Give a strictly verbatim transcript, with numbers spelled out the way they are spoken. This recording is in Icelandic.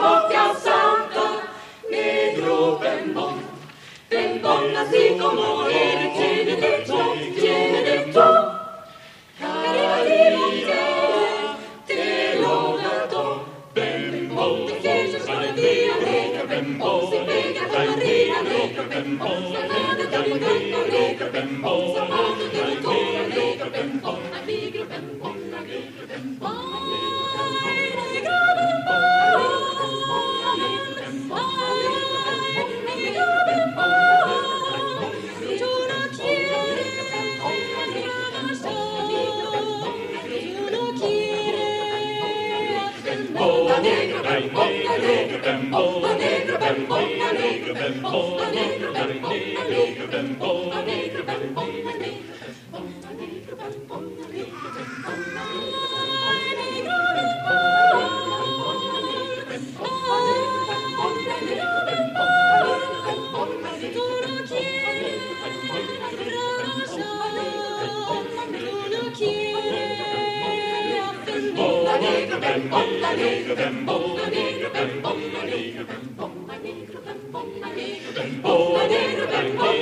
parroquia santa, negro bembón. Bembón así como eres, tiene de todo, tiene de todo. Cariño, te lo da todo. Bembón, te quieres para el día, negro bembón. Se pega con la rima, negro bembón. Salada de campo, negro bembón. Zapato de motora, negro bembón. Negro bembón, negro bembón. Negro bembón, negro bembón, negro bembón, negro bembón, negro bembón, negro bembón, negro bembón, negro bembón, negro bembón, negro bembón, negro bembón, negro bembón, negro bembón, negro bembón, negro bembón, negro bembón.